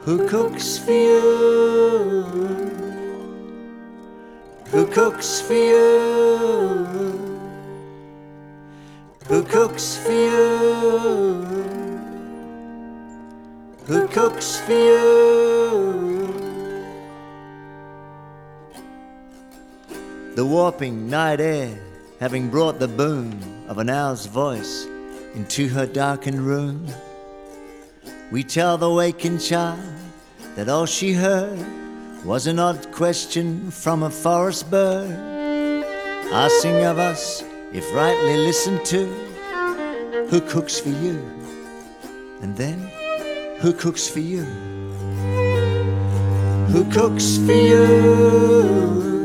Who cooks for you? Who cooks for you? Who cooks for you? Who cooks for you? The warping night air having brought the boom of an owl's voice into her darkened room, we tell the waking child that all she heard was an odd question from a forest bird, asking of us, if rightly listened to, who cooks for you? And then, who cooks for you? Who cooks for you?